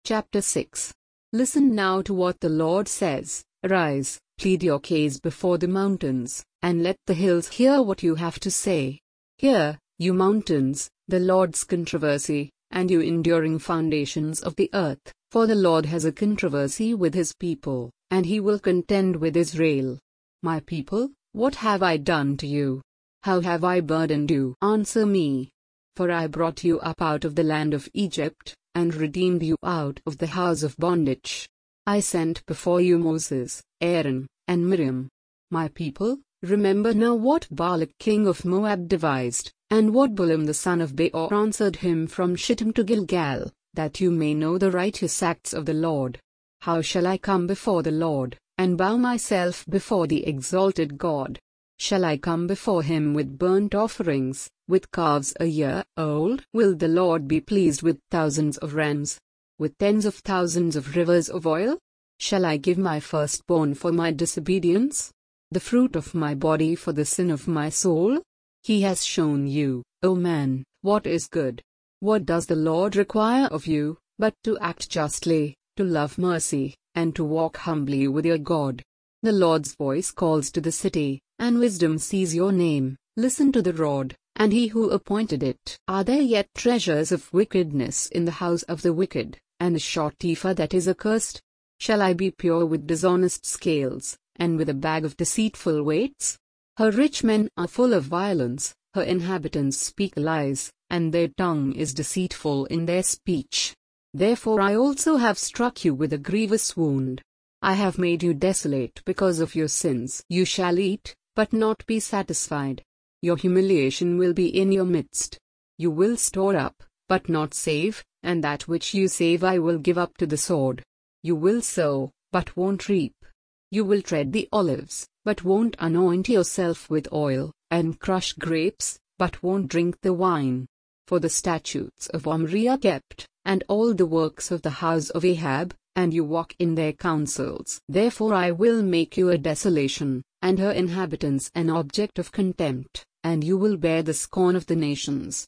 Chapter 6. Listen now to what the Lord says. Arise, plead your case before the mountains, and let the hills hear what you have to say. Hear, you mountains, the Lord's controversy, and you enduring foundations of the earth, for the Lord has a controversy with his people, and he will contend with Israel. My people, what have I done to you? How have I burdened you? Answer me. For I brought you up out of the land of Egypt, and redeemed you out of the house of bondage. I sent before you Moses, Aaron, and Miriam. My people, remember now what Balak king of Moab devised, and what Balaam the son of Beor answered him from Shittim to Gilgal, that you may know the righteous acts of the Lord. How shall I come before the Lord, and bow myself before the exalted God? Shall I come before him with burnt offerings, with calves a year old? Will the Lord be pleased with thousands of rams, with tens of thousands of rivers of oil? Shall I give my firstborn for my disobedience, the fruit of my body for the sin of my soul? He has shown you, O man, what is good. What does the Lord require of you, but to act justly, to love mercy, and to walk humbly with your God? The Lord's voice calls to the city, and wisdom sees your name. Listen to the rod, and he who appointed it. Are there yet treasures of wickedness in the house of the wicked, and a short ephah that is accursed? Shall I be pure with dishonest scales, and with a bag of deceitful weights? Her rich men are full of violence, her inhabitants speak lies, and their tongue is deceitful in their speech. Therefore I also have struck you with a grievous wound. I have made you desolate because of your sins. You shall eat, but not be satisfied. Your humiliation will be in your midst. You will store up, but not save, and that which you save I will give up to the sword. You will sow, but won't reap. You will tread the olives, but won't anoint yourself with oil, and crush grapes, but won't drink the wine. For the statutes of Omri are kept, and all the works of the house of Ahab, and you walk in their counsels. Therefore I will make you a desolation, and her inhabitants an object of contempt, and you will bear the scorn of the nations.